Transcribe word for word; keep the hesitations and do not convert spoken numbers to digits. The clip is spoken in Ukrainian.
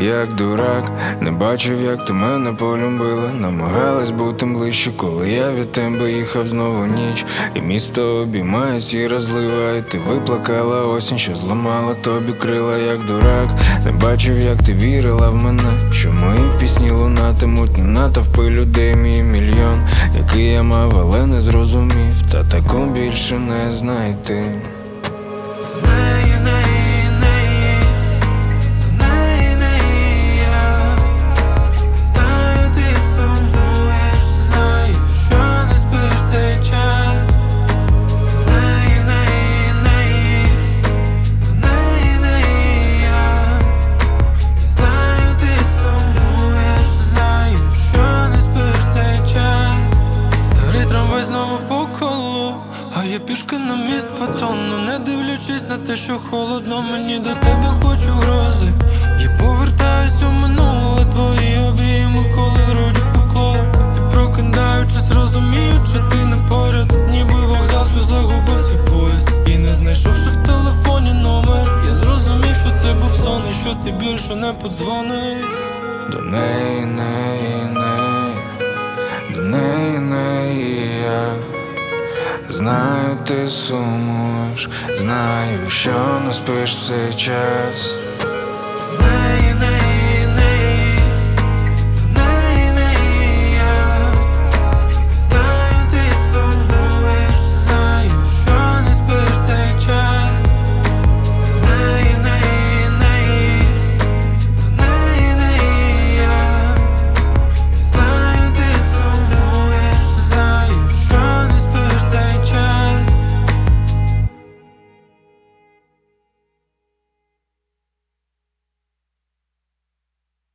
як дурак, не бачив, як ти мене полюбила. Намагалась бути ближче, коли я від тебе їхав знову ніч. І місто обіймає сіра злива, і ти виплакала осінь, що зламала тобі крила, як дурак. Не бачив, як ти вірила в мене, що мої пісні лунатимуть, не натовпи людей, мій мільйон, який я мав, але не зрозумів, та таку більше не знайти. А я пішки на міст патрону, не дивлячись на те, що холодно, мені до тебе хочу грози. Я повертаюсь у минуле, твої обійми, коли грудь пекло. І прокидаючись, розумію, що ти не поряд, ніби вокзал, що загубив свій поїзд. І не знайшовши в телефоні номер, я зрозумів, що це був сон, і що ти більше не подзвониш. До неї, неї, неї, до неї, неї я знаю, ти сумуєш, знаю, що не спиш в цей час.